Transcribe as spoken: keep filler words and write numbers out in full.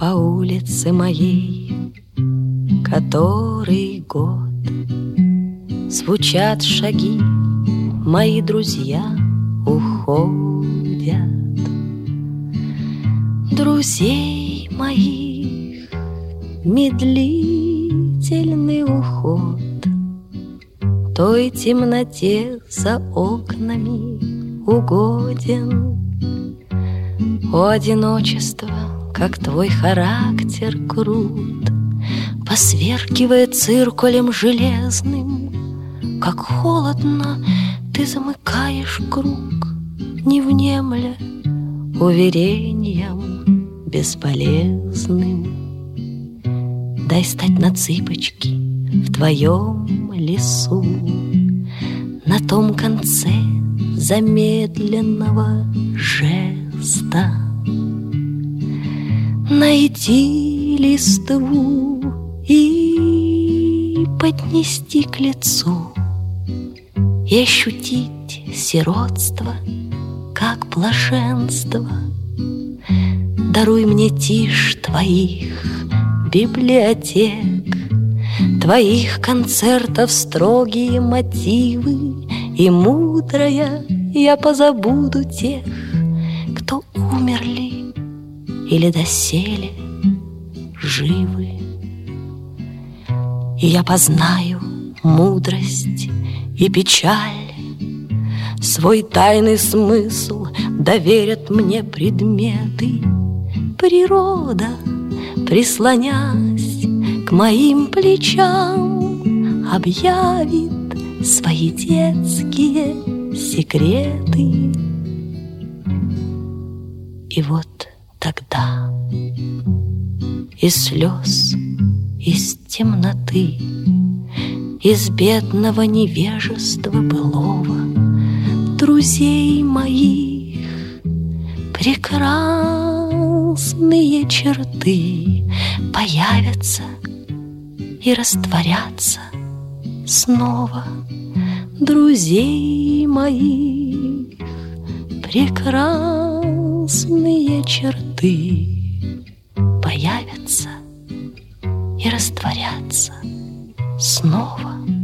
по улице моей который год звучат шаги, мои друзья уходят. Друзей моих медлительный уход той темноте за окнами угоден. О, одиночество, как твой характер крут, посверкивая циркулем железным, как холодно ты замыкаешь круг, не внемля уверением бесполезным. Дай стать на цыпочки в твоем лесу, на том конце замедленного жеста. Найти листву и поднести к лицу, и ощутить сиротство, как блаженство. Даруй мне тишь твоих библиотек, твоих концертов строгие мотивы, и мудрая я позабуду тех, кто умерли или доселе живы. И я познаю мудрость и печаль, свой тайный смысл доверят мне предметы. Природа, прислонясь к моим плечам, объявит свои детские секреты. И вот тогда из слез, из темноты, из бедного невежества былого друзей моих прекрасные черты появятся и растворятся снова. Друзей моих прекрасные черты появятся и растворятся снова.